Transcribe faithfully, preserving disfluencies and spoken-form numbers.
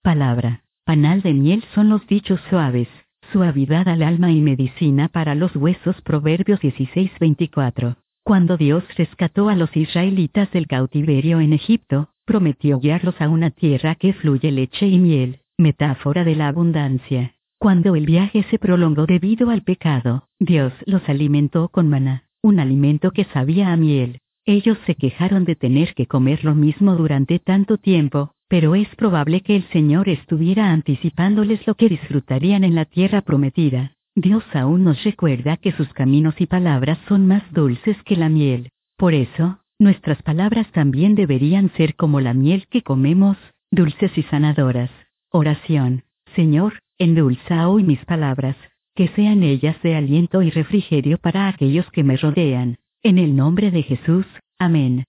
Palabra, panal de miel son los dichos suaves, suavidad al alma y medicina para los huesos. Proverbios dieciséis veinticuatro. Cuando Dios rescató a los israelitas del cautiverio en Egipto, prometió guiarlos a una tierra que fluye leche y miel, metáfora de la abundancia. Cuando el viaje se prolongó debido al pecado, Dios los alimentó con maná, un alimento que sabía a miel. Ellos se quejaron de tener que comer lo mismo durante tanto tiempo, pero es probable que el Señor estuviera anticipándoles lo que disfrutarían en la tierra prometida. Dios aún nos recuerda que sus caminos y palabras son más dulces que la miel. Por eso, nuestras palabras también deberían ser como la miel que comemos, dulces y sanadoras. Oración. Señor, endulza hoy mis palabras, que sean ellas de aliento y refrigerio para aquellos que me rodean. En el nombre de Jesús, amén.